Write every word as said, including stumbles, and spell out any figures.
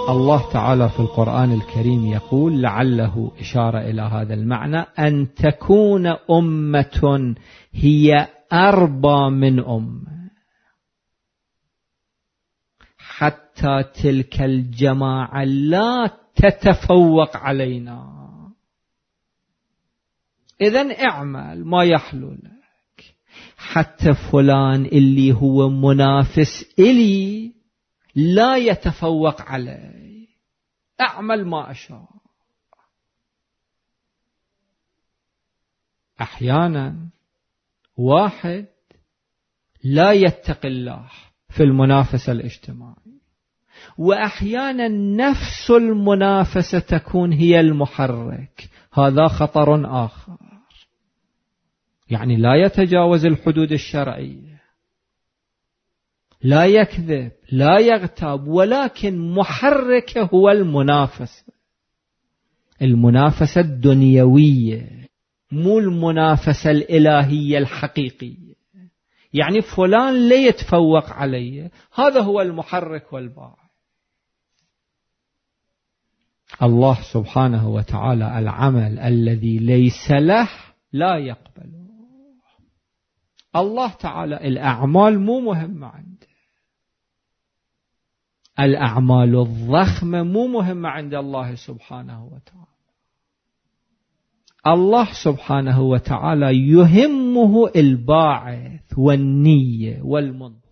الله تعالى في القرآن الكريم يقول لعله إشارة إلى هذا المعنى أن تكون أمة هي أربى من أمة حتى تلك الجماعة لا تتفوق علينا. إذن اعمل ما يحلو لك حتى فلان اللي هو منافس إلي لا يتفوق علي، أعمل ما أشاء. أحيانا واحد لا يتقي الله في المنافسة الاجتماعية، وأحيانا نفس المنافسة تكون هي المحرك، هذا خطر آخر. يعني لا يتجاوز الحدود الشرعية، لا يكذب، لا يغتاب، ولكن محرك هو المنافسة، المنافسة الدنيوية، مو المنافسة الإلهية الحقيقية. يعني فلان لا يتفوق علي، هذا هو المحرك والباعث. الله سبحانه وتعالى العمل الذي ليس له لا يقبله. الله تعالى الأعمال مو مهمة عنده، الأعمال الضخمة مو مهمة عند الله سبحانه وتعالى. الله سبحانه وتعالى يهمه الباعث والنية والمنطق.